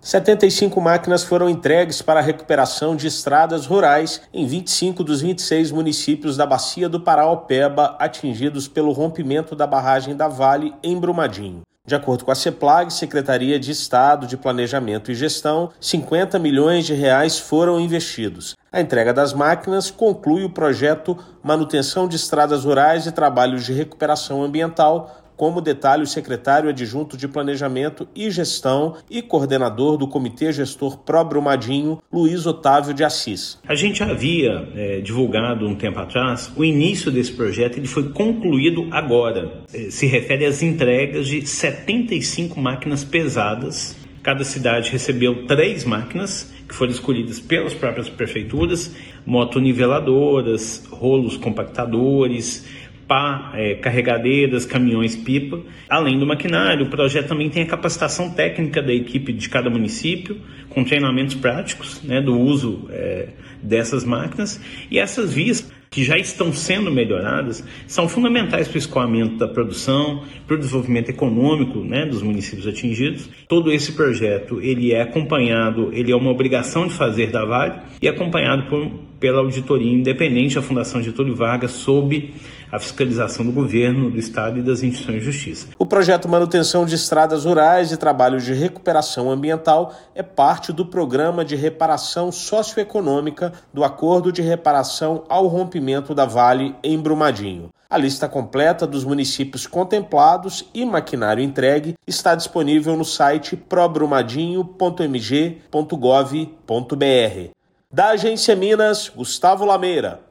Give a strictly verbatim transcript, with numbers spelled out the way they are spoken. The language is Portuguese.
setenta e cinco máquinas foram entregues para a recuperação de estradas rurais em vinte e cinco dos vinte e seis municípios da Bacia do Paraopeba atingidos pelo rompimento da barragem da Vale em Brumadinho. De acordo com a CEPLAG, Secretaria de Estado de Planejamento e Gestão, cinquenta milhões de reais foram investidos. A entrega das máquinas conclui o projeto Manutenção de Estradas Rurais e Trabalhos de Recuperação Ambiental, como detalha o secretário adjunto de Planejamento e Gestão e coordenador do Comitê Gestor Pró Brumadinho, Luiz Otávio de Assis. A gente havia é, divulgado um tempo atrás, o início desse projeto ele foi concluído agora. É, se refere às entregas de setenta e cinco máquinas pesadas. Cada cidade recebeu três máquinas, que foram escolhidas pelas próprias prefeituras, motoniveladoras, rolos compactadores, pá, é, carregadeiras, caminhões-pipa. Além do maquinário, o projeto também tem a capacitação técnica da equipe de cada município, com treinamentos práticos, né, do uso é, dessas máquinas. E essas vias, que já estão sendo melhoradas, são fundamentais para o escoamento da produção, para o desenvolvimento econômico, né, dos municípios atingidos. Todo esse projeto ele é acompanhado, ele é uma obrigação de fazer da Vale e acompanhado por, pela auditoria independente da Fundação Getúlio Vargas sob a fiscalização do governo, do Estado e das instituições de justiça. O projeto Manutenção de Estradas Rurais e Trabalhos de Recuperação Ambiental é parte do Programa de Reparação Socioeconômica do Acordo de Reparação ao Rompimento da Vale em Brumadinho. A lista completa dos municípios contemplados e maquinário entregue está disponível no site probrumadinho ponto m g ponto gov ponto b r. Da Agência Minas, Gustavo Lameira.